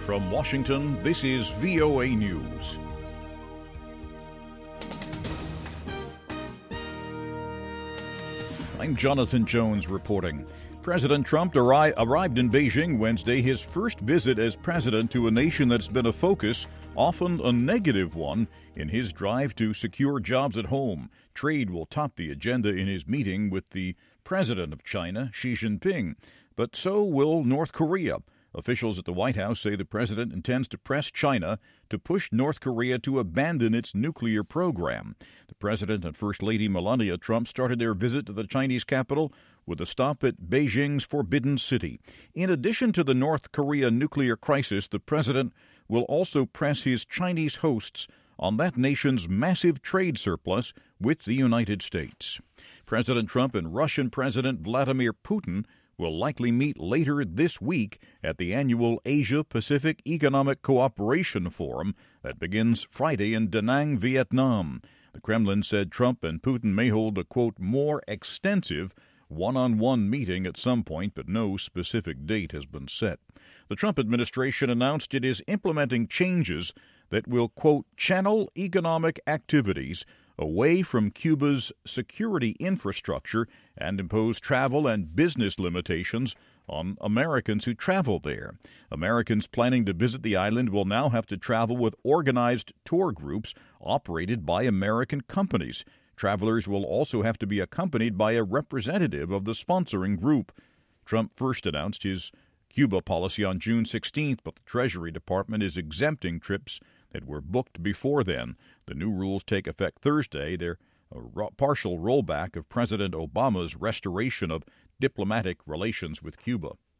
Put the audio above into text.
From Washington, this is VOA News. I'm Jonathan Jones reporting. President Trump arrived in Beijing Wednesday, his first visit as president to a nation that's been a focus, often a negative one, in his drive to secure jobs at home. Trade will top the agenda in his meeting with the president of China, Xi Jinping. But so will North Korea. Officials at the White House say the president intends to press China to push North Korea to abandon its nuclear program. The president and First Lady Melania Trump started their visit to the Chinese capital with a stop at Beijing's Forbidden City. In addition to the North Korea nuclear crisis, the president will also press his Chinese hosts on that nation's massive trade surplus with the United States. President Trump and Russian President Vladimir Putin will likely meet later this week at the annual Asia-Pacific Economic Cooperation Forum that begins Friday in Da Nang, Vietnam. The Kremlin said Trump and Putin may hold a, quote, more extensive one-on-one meeting at some point, but no specific date has been set. The Trump administration announced it is implementing changes that will, quote, channel economic activities away from Cuba's security infrastructure and impose travel and business limitations on Americans who travel there. Americans planning to visit the island will now have to travel with organized tour groups operated by American companies. Travelers will also have to be accompanied by a representative of the sponsoring group. Trump first announced his Cuba policy on June 16th, but the Treasury Department is exempting trips that were booked before then. The new rules take effect Thursday. They're a partial rollback of President Obama's restoration of diplomatic relations with Cuba.